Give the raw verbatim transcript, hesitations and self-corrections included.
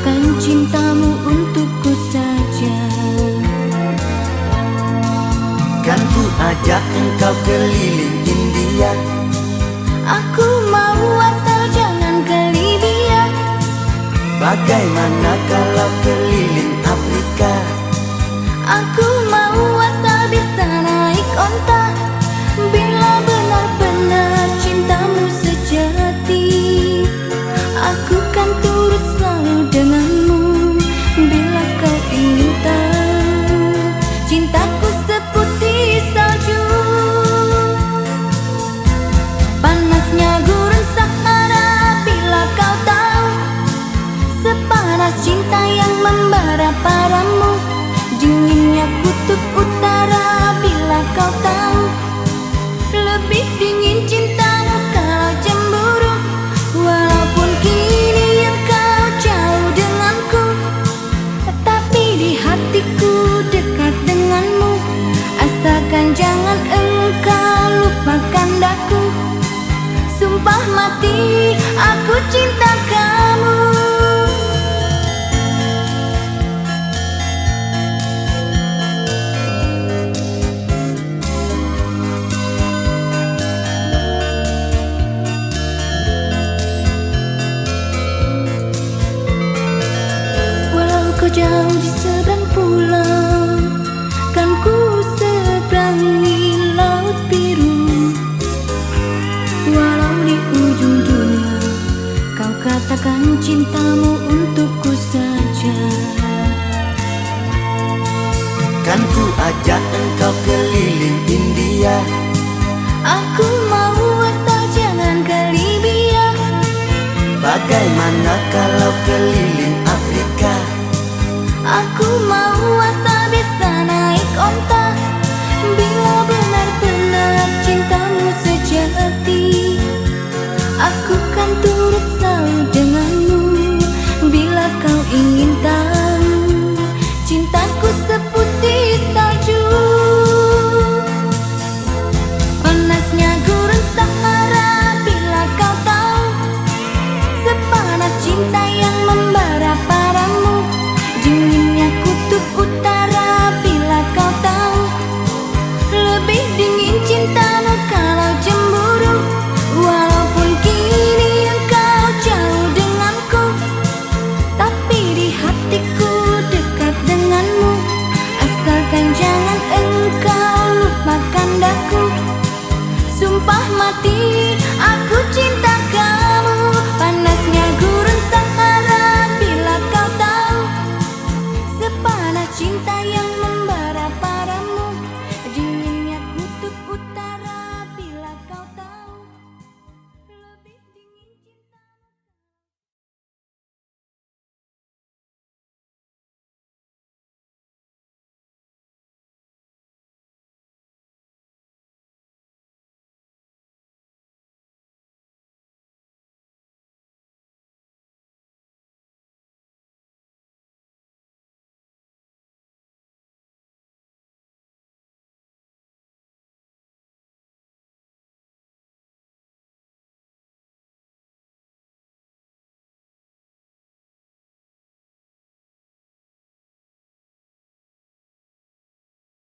Katakan cintamu untukku saja. Kan ku ajak engkau keliling India. Aku mau asal jangan ke Libya. Bagaimana kalau keliling Afrika? Aku mau asal bisa naik onta. Bila benar-benar cintamu sejati, aku kan turut selalu denganmu. Bila kau ingin tahu, cintaku seputih salju. Panasnya gurun Sahara bila kau tahu, sepanas cinta yang membara padamu. Dinginnya kutub utara bila kau tahu, lebih dingin cintamu kalau cemburu. Walaupun kini engkau jauh denganku, tapi di hatiku dekat denganmu. Asalkan jangan engkau lupakan daku. Sumpah mati aku cinta kamu. Kau jauh di seberang pulau, kan ku seberangi laut biru. Walau di ujung dunia, kau katakan cintamu untukku saja. Kan ku ajak engkau keliling India. Aku mau asal jangan ke Libya. Bagaimana kalau keliling Afrika? Aku mau asal bisa naik onta.